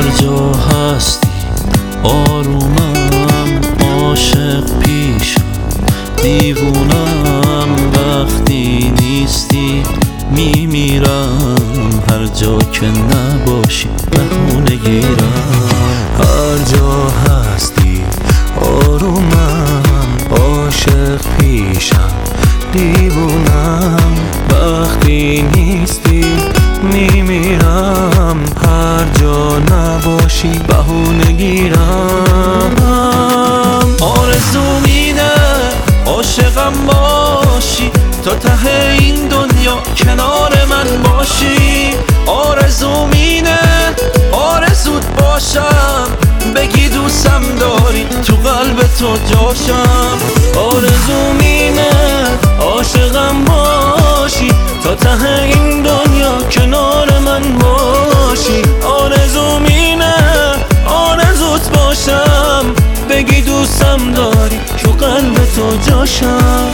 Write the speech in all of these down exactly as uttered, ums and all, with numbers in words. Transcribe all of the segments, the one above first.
جا هستی آرومم، عاشق پیشم دیوونم، وقتی نیستی میمیرم، هر جا که نباشی بهونه گیرم. هر جا هستی آرومم، عاشق پیشم دیوونم، وقتی نیستی میمیرم، هر جا نباشی بهونه گیرم. آرزو میده عاشقم باشی، تا ته این دنیا کنار من باشی. آرزو میده آرزوت باشم، بگی دوستم داری تو قلب تو جاشم. آرزو میده عاشقم باشی، تا ته این دنیا کنار من باشی. آرزو میده آرزوت باشم، بگی دوستم داری تو قلب تو جاشم.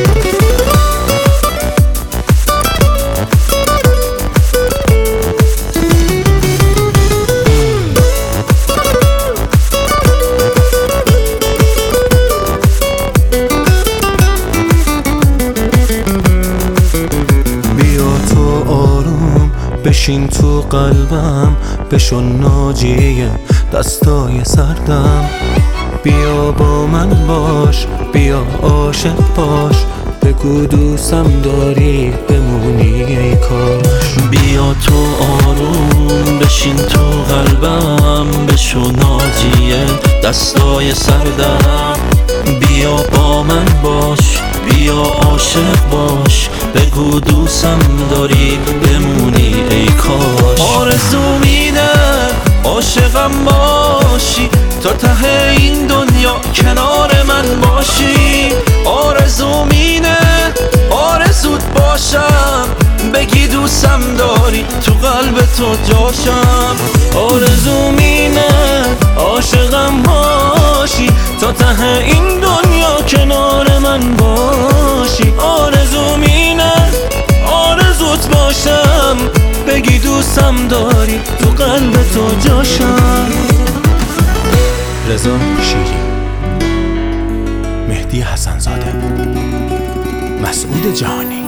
بشین تو قلبم، بشو ناجیه دستای سردم. بیا با من باش، بیا عاشق باش، بگو دوستم داری بمونی ای کاش. بیا تو آروم بشین تو قلبم، بشو ناجیه دستای سردم. بیا با من باش، بیا عاشق باش، بگو دوستم داری بمونی ای کاش. آرزو میده عاشقم باشی، تا ته این دنیا کنار من باشی. آرزو میده آرزوت باشم، بگی دوستم داری تو قلب تو جاشم. آرزو میده عاشقم باشی، تا ته این دنیا کنار من باشی. آرزو میده آرزوت باشم، بگی دوستم داری تو قلب تو جاشم. رضا شیری، مهدی حسن زاده، مسعود جهانی.